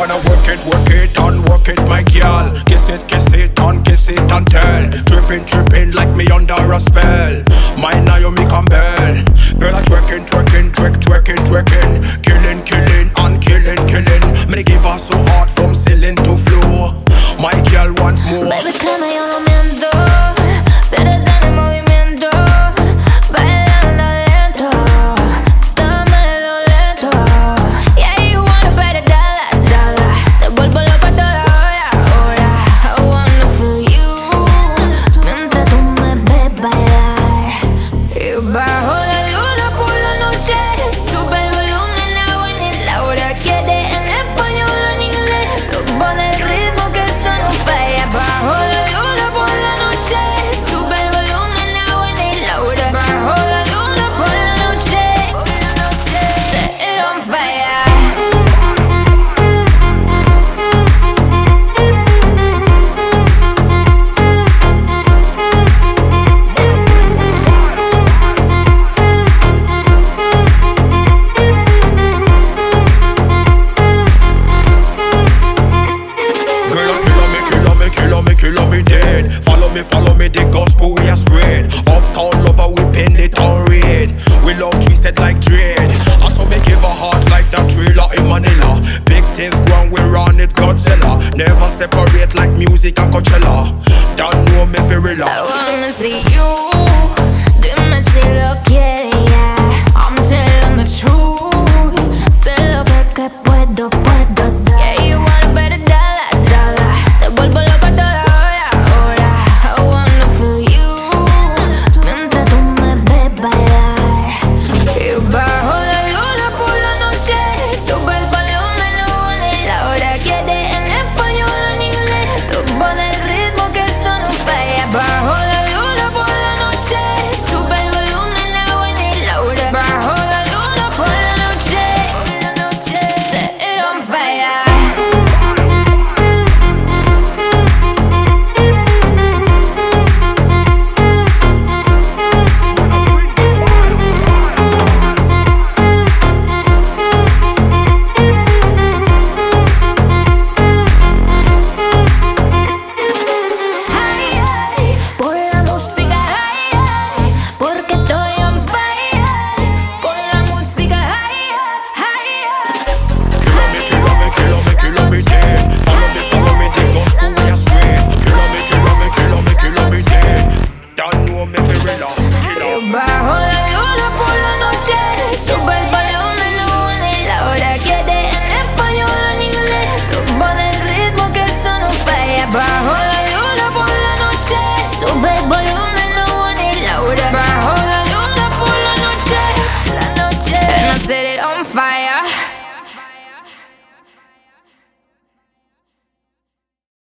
wanna work it, my girl. Kiss it and tell. Tripping like me under a spell. My Naomi Campbell. Girl, I twerking, killing. Me give her so hard from ceiling to floor. My girl want more. Baby, créeme, yo no miento. Pierdes en el movimiento. Bailando lento. Dámelo lento. Yeah, you wanna better dollar. Te vuelvo loco toda hora. I wanna feel you mientras tú me ves bailar. Y bajo la luna por la noche, sube el volumen, la buena y la hora. Quiere en español o en inglés. Tú pones el ritmo que esto no falla. Bajo la luna por la noche, sube el volumen, la buena y la hora. Bajo la luna por la noche, set it on fire. Killer me dead. Follow me, the gospel we are spread. Uptown lover, we pen it on red. We love twisted like dread. I saw me give a heart like that trailer in Manila. Big things ground, we run it, Godzilla. Never separate like music and Coachella. Don't know me for real.